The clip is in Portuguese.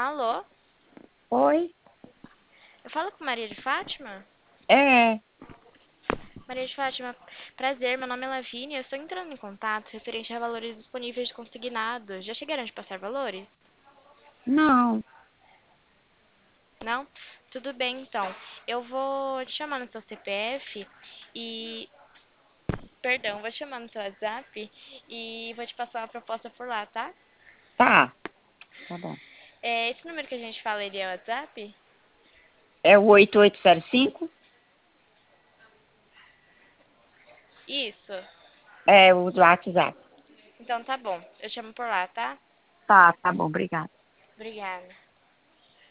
Alô? Oi? Eu falo com Maria de Fátima? É, Maria de Fátima, prazer, meu nome é Lavínia e eu estou entrando em contato referente a valores disponíveis de consignados. Já chegaram de passar valores? não, Não? Tudo bem, então. Eu vou te chamar no seu CPF e... Perdão, vou te chamar no seu WhatsApp e vou te passar uma proposta por lá, tá? tá bom. Esse número que a gente fala, ele é o WhatsApp? É o 8805? Isso. É o do WhatsApp. Então tá bom. Eu chamo por lá, tá? Tá bom, obrigada. Obrigada.